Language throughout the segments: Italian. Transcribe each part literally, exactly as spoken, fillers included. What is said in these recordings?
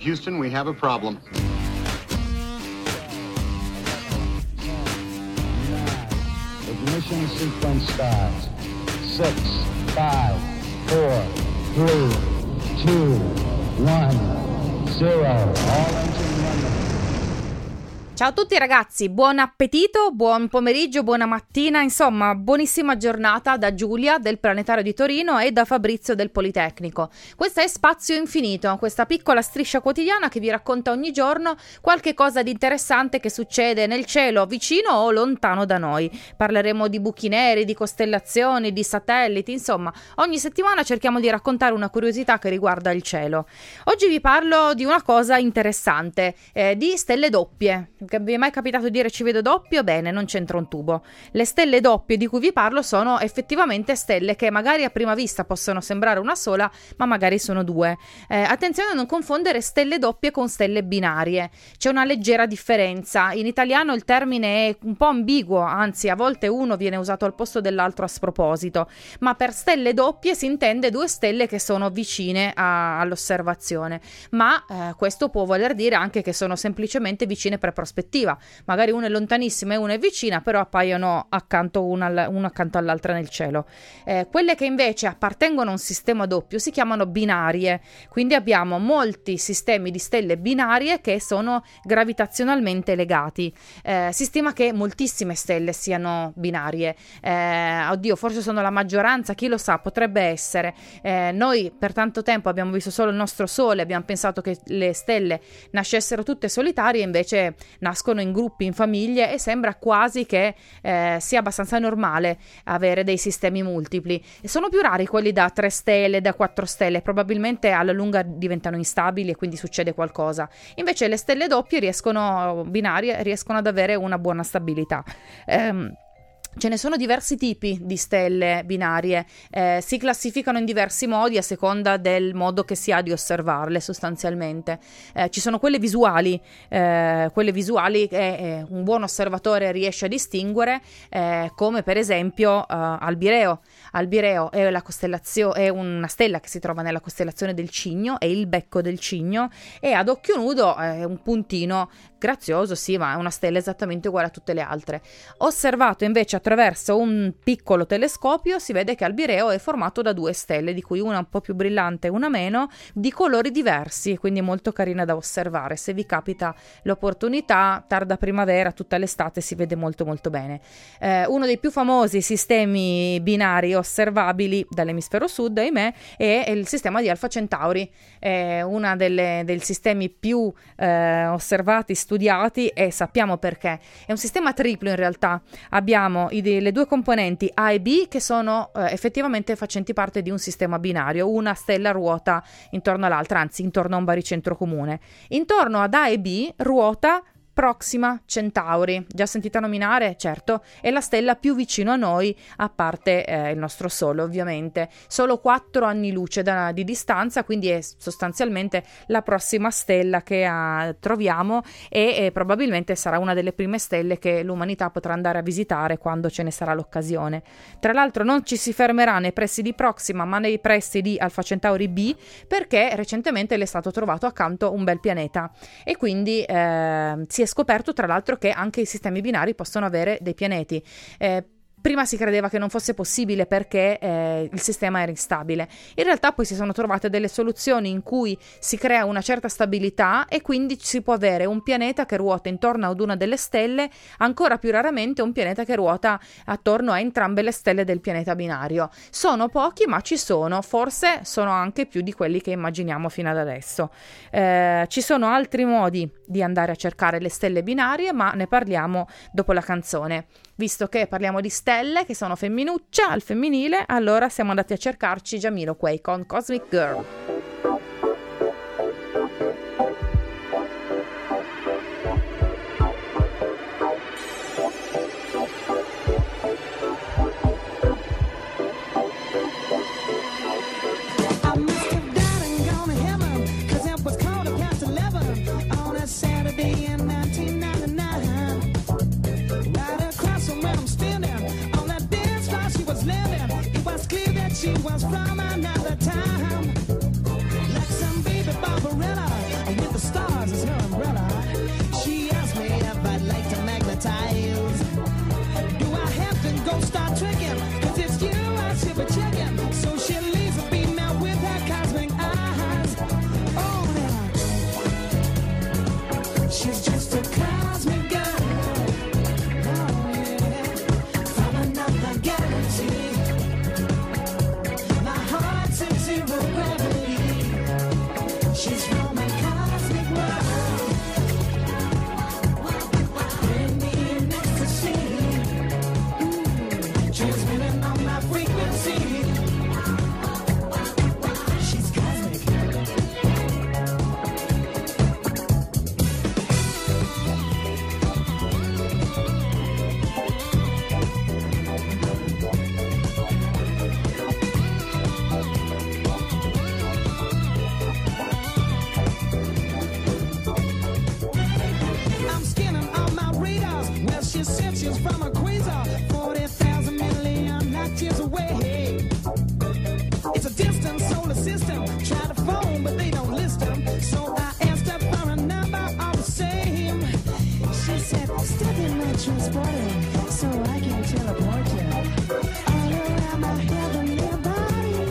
Houston, we have a problem. Ignition sequence starts. Six, five, four, three, two, one, zero. All engine running. Ciao a tutti ragazzi, buon appetito, buon pomeriggio, buona mattina, insomma buonissima giornata da Giulia del Planetario di Torino e da Fabrizio del Politecnico. Questa è Spazio Infinito, questa piccola striscia quotidiana che vi racconta ogni giorno qualche cosa di interessante che succede nel cielo vicino o lontano da noi. Parleremo di buchi neri, di costellazioni, di satelliti, insomma ogni settimana cerchiamo di raccontare una curiosità che riguarda il cielo. Oggi vi parlo di una cosa interessante, eh, di stelle doppie. Vi è mai capitato di dire ci vedo doppio? Bene, non c'entra un tubo. Le stelle doppie di cui vi parlo sono effettivamente stelle che magari a prima vista possono sembrare una sola, ma magari sono due. Eh, attenzione a non confondere stelle doppie con stelle binarie. C'è una leggera differenza. In italiano il termine è un po' ambiguo, anzi a volte uno viene usato al posto dell'altro a sproposito, ma per stelle doppie si intende due stelle che sono vicine a, all'osservazione, ma eh, questo può voler dire anche che sono semplicemente vicine per prospettiva. Magari una è lontanissima e una è vicina, però appaiono accanto una, una accanto all'altra nel cielo. Eh, quelle che invece appartengono a un sistema doppio si chiamano binarie, quindi abbiamo molti sistemi di stelle binarie che sono gravitazionalmente legati. Eh, si stima che moltissime stelle siano binarie. Eh, oddio, forse sono la maggioranza, chi lo sa, potrebbe essere. Eh, noi per tanto tempo abbiamo visto solo il nostro Sole, abbiamo pensato che le stelle nascessero tutte solitarie, invece nascono in gruppi, in famiglie, e sembra quasi che eh, sia abbastanza normale avere dei sistemi multipli. E sono più rari quelli da tre stelle, da quattro stelle, probabilmente alla lunga diventano instabili e quindi succede qualcosa. Invece le stelle doppie riescono, binarie, riescono ad avere una buona stabilità. Ehm, Ce ne sono diversi tipi di stelle binarie, eh, si classificano in diversi modi a seconda del modo che si ha di osservarle sostanzialmente. Eh, ci sono quelle visuali, eh, quelle visuali che eh, un buon osservatore riesce a distinguere, eh, come per esempio eh, Albireo. Albireo è, la costelazio- è una stella che si trova nella costellazione del Cigno, è il becco del Cigno, e ad occhio nudo è un puntino grazioso, sì, ma è una stella esattamente uguale a tutte le altre. Osservato invece attraverso un piccolo telescopio si vede che Albireo è formato da due stelle, di cui una un po' più brillante e una meno, di colori diversi, quindi molto carina da osservare. Se vi capita l'opportunità, tarda primavera, tutta l'estate si vede molto molto bene. Eh, uno dei più famosi sistemi binari osservabili dall'emisfero sud, ahimè, è il sistema di Alfa Centauri, è uno dei sistemi più eh, osservati, studiati, e sappiamo perché. È un sistema triplo in realtà. Abbiamo i, le due componenti A e B che sono eh, effettivamente facenti parte di un sistema binario. Una stella ruota intorno all'altra, anzi intorno a un baricentro comune. Intorno ad A e B ruota Proxima Centauri, già sentita nominare? Certo, è la stella più vicino a noi, a parte eh, il nostro Sole ovviamente. Solo quattro anni luce da, di distanza, quindi è sostanzialmente la prossima stella che ah, troviamo, e eh, probabilmente sarà una delle prime stelle che l'umanità potrà andare a visitare quando ce ne sarà l'occasione. Tra l'altro non ci si fermerà nei pressi di Proxima, ma nei pressi di Alfa Centauri B, perché recentemente le è stato trovato accanto un bel pianeta, e quindi eh, si è scoperto tra l'altro che anche i sistemi binari possono avere dei pianeti. Eh, Prima si credeva che non fosse possibile perché eh, il sistema era instabile. In realtà poi si sono trovate delle soluzioni in cui si crea una certa stabilità, e quindi si può avere un pianeta che ruota intorno ad una delle stelle, ancora più raramente un pianeta che ruota attorno a entrambe le stelle del pianeta binario. Sono pochi, ma ci sono, forse sono anche più di quelli che immaginiamo fino ad adesso. Eh, ci sono altri modi di andare a cercare le stelle binarie, ma ne parliamo dopo la canzone. Visto che parliamo di stelle che sono femminucce al femminile, allora siamo andati a cercarci Jamiroquai con Cosmic Girl. She was from another time, like some baby Barbarella. She's just a cosmic girl. Oh, yeah. From another galaxy. My heart's in zero gravity. She's from a cosmic world. Bring me in ecstasy. Mm. Transmitting on my frequency. She's cosmic. I'm scanning all my radars. Well, she said she's from a quasar, forty thousand million light years away. It's a distant solar system. Try to phone, but they don't list them. So I asked her for a number all the same. She said, step in my transporter so I can teleport you all around my heavenly body.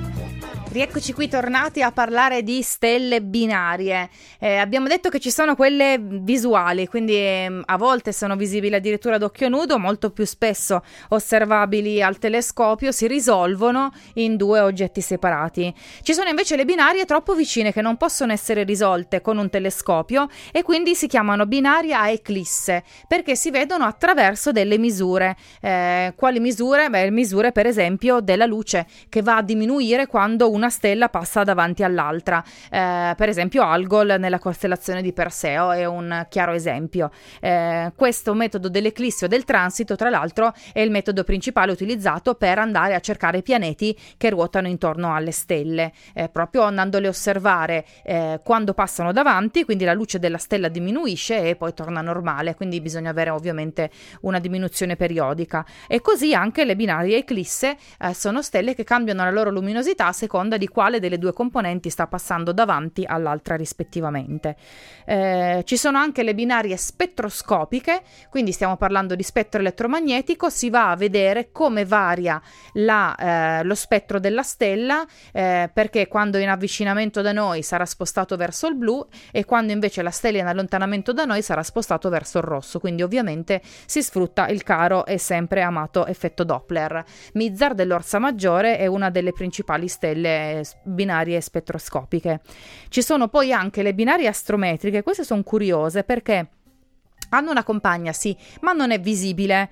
Rieccoci qui tornati a parlare di stelle binarie. Eh, abbiamo detto che ci sono quelle visuali, quindi eh, a volte sono visibili addirittura ad occhio nudo, molto più spesso osservabili al telescopio, si risolvono in due oggetti separati. Ci sono invece le binarie troppo vicine che non possono essere risolte con un telescopio e quindi si chiamano binarie a eclisse, perché si vedono attraverso delle misure. Eh, quali misure? Beh, misure per esempio della luce, che va a diminuire quando una stella passa davanti all'altra. Eh, per esempio Algol nella costellazione di Perseo è un chiaro esempio. Eh, questo metodo dell'eclissi o del transito, tra l'altro, è il metodo principale utilizzato per andare a cercare pianeti che ruotano intorno alle stelle, eh, proprio andandole a osservare eh, quando passano davanti, quindi la luce della stella diminuisce e poi torna normale, quindi bisogna avere ovviamente una diminuzione periodica. E così anche le binarie eclisse eh, sono stelle che cambiano la loro luminosità a seconda di quale delle due componenti sta passando davanti all'altra rispettivamente. Eh, ci sono anche le binarie spettroscopiche, quindi stiamo parlando di spettro elettromagnetico. Si va a vedere come varia la, eh, lo spettro della stella, eh, perché quando è in avvicinamento da noi sarà spostato verso il blu e quando invece la stella è in allontanamento da noi sarà spostato verso il rosso, quindi ovviamente si sfrutta il caro e sempre amato effetto Doppler. Mizar dell'Orsa Maggiore è una delle principali stelle binarie spettroscopiche. Ci sono poi anche le binarie astrometriche. Queste sono curiose perché hanno una compagna, sì, ma non è visibile,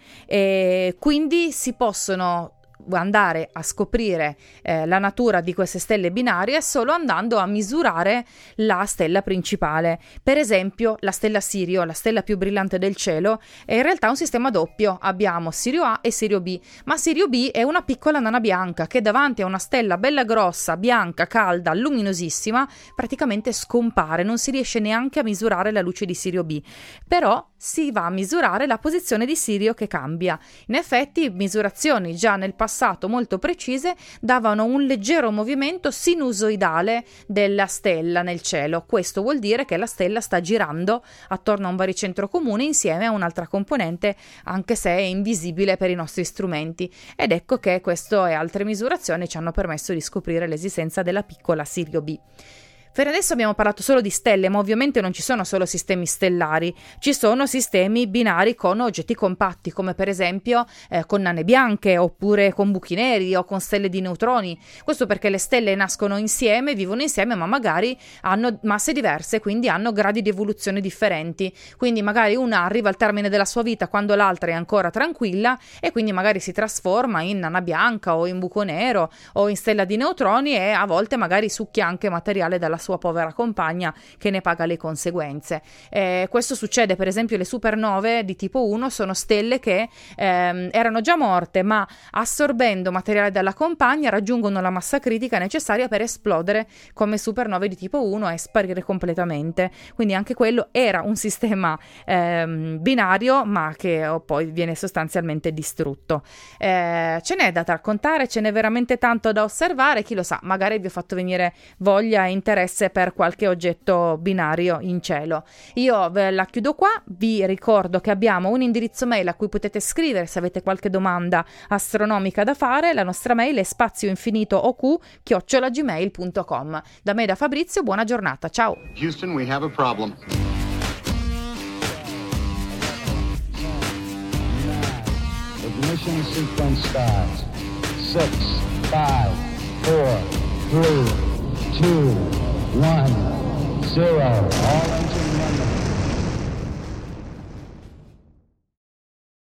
e quindi si possono andare a scoprire eh, la natura di queste stelle binarie solo andando a misurare la stella principale. Per esempio la stella Sirio, la stella più brillante del cielo, è in realtà un sistema doppio. Abbiamo Sirio A e Sirio B, ma Sirio B è una piccola nana bianca che davanti a una stella bella grossa, bianca, calda, luminosissima, praticamente scompare, non si riesce neanche a misurare la luce di Sirio B, però si va a misurare la posizione di Sirio che cambia. In effetti misurazioni già nel passato molto precise davano un leggero movimento sinusoidale della stella nel cielo. Questo vuol dire che la stella sta girando attorno a un baricentro comune insieme a un'altra componente, anche se è invisibile per i nostri strumenti. Ed ecco che questo e altre misurazioni ci hanno permesso di scoprire l'esistenza della piccola Sirio B. Per adesso abbiamo parlato solo di stelle, ma ovviamente non ci sono solo sistemi stellari, ci sono sistemi binari con oggetti compatti, come per esempio eh, con nane bianche, oppure con buchi neri o con stelle di neutroni. Questo perché le stelle nascono insieme, vivono insieme, ma magari hanno masse diverse, quindi hanno gradi di evoluzione differenti. Quindi magari una arriva al termine della sua vita quando l'altra è ancora tranquilla e quindi magari si trasforma in nana bianca o in buco nero o in stella di neutroni, e a volte magari succhia anche materiale dalla sua povera compagna che ne paga le conseguenze. Eh, questo succede, per esempio, le supernove di tipo uno sono stelle che ehm, erano già morte, ma assorbendo materiale dalla compagna raggiungono la massa critica necessaria per esplodere come supernove di tipo uno e sparire completamente. Quindi anche quello era un sistema ehm, binario, ma che poi viene sostanzialmente distrutto. Eh, ce n'è da raccontare, ce n'è veramente tanto da osservare. Chi lo sa, magari vi ho fatto venire voglia e interesse per qualche oggetto binario in cielo. Io ve la chiudo qua, vi ricordo che abbiamo un indirizzo mail a cui potete scrivere se avete qualche domanda astronomica da fare. La nostra mail è spazioinfinitooq chiocciola gmail punto com. Da me, da Fabrizio, buona giornata, ciao. Houston, we have a problem. Ignition sequence starts. Six, five, four, three, two, one, zero. All engine running.